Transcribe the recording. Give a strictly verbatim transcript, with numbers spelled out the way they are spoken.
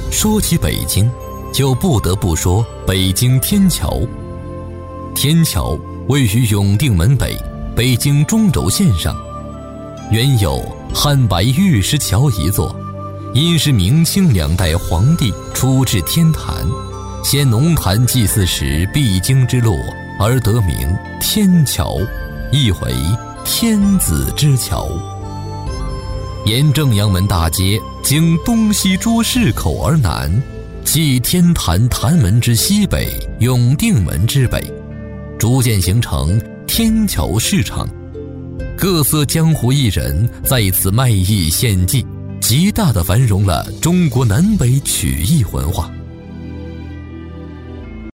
说起北京，就不得不说北京天桥。天桥位于永定门北，北京中轴线上，原有汉白玉石桥一座，因是明清两代皇帝出至天坛，衔龙潭祭祀时必经之路，而得名天桥，意为天子之桥。沿正阳门大街经东西诸市口而南，即天坛坛门之西北，永定门之北，逐渐形成天桥市场。各色江湖艺人在此卖艺献技，极大地繁荣了中国南北曲艺文化。